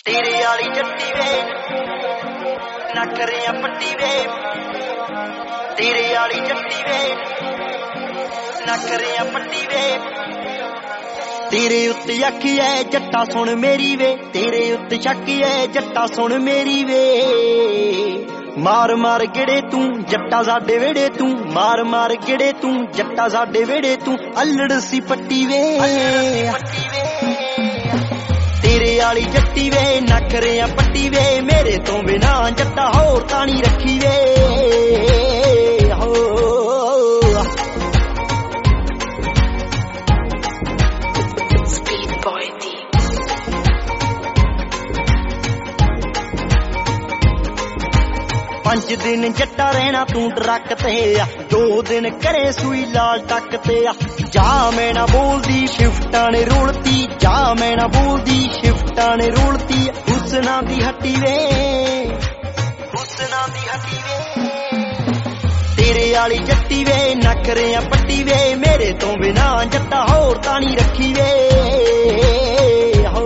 तेरे आली जट्टी वे नखरियां पट्टी वे, तेरे आली जट्टी वे नखरियां पट्टी वे। तेरे उत्ते अख है जट्टा सुन मेरी वे, तेरे उत्ते शक है जट्टा सुन मेरी वे। मार मार गेड़े तू जट्टा साडे वेड़े तू, मार मार गेड़े तू जट्टा साडे वेड़े तू। अल्लड़ सी पट्टी वे तेरे आली जट्टी वे नखरियां पट्टी वे। मेरे तो बिना जट्टा होर तानी रखी वे हो। पंज दिन जट्टा रहना तू ट्रक ते आ, 2 दिन करे सुई लाल टक ते आ। जा मैं ना बोलदी शिफ्टां ने रुलती, जा मैं ना बोलदी शिफ्टां ने रुलती। हुसना दी हट्टी वे, हुसना दी हट्टी वे। तेरे आली जट्टी वे नखरियां पट्टी वे। मेरे तो बिना जट्टा होर तानी रखी वे हो।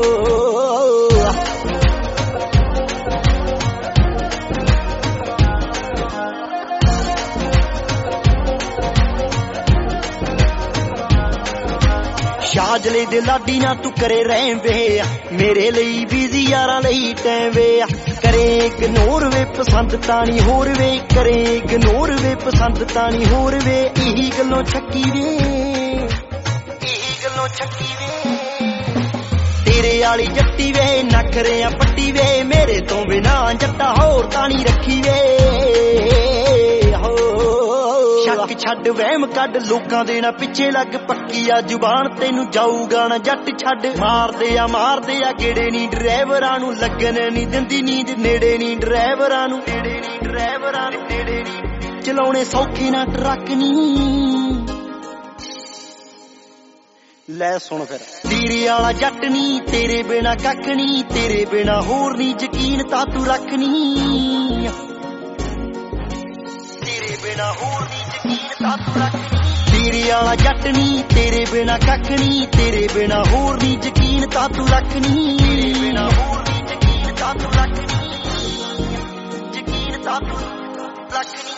शाजले दे लाडी ना तू करे रहे वे, मेरे लिए बिजी यारां लई टाइम वे। करे इग्नोर वे पसंद तानी होर वे, करे इग्नोर वे पसंद तानी होर वे। यही गल्लों छक्की वे, यही गल्लों छक्की वे। तेरे आली जट्टी वे नखरियां पट्टी वे। मेरे तो बिना जट्टा होर तानी रखी वे हो। शक छड्ड वहम कड लोकां दे ना पिछे लग, पक्की आ जुबान तेनू जाऊगा ना जट छड्ड। मारदे आ गेड़े नी ड्राइवरां नू, लगन नी दिंदी नींद नेड़े नी ड्राइवरां नू, नेड़े नी ड्राइवरां नू, नेड़े नी चलाउणे सौखे ना ट्रक नी। लै सुन फिर तीरे आला जट नी, तेरे बिना कख नी, तेरे बिना होर नी यकीन तां तू रख नी। तेरे बिना होर नी यकीन तां तू रख नी। तीरे आला जट नी, तेरे बिना कख नी, तेरे बिना होर नी यकीन तां तू रख नी। तेरे बिना होर नी यकीन तां तू रख नी, यकीन तां तू रख नी।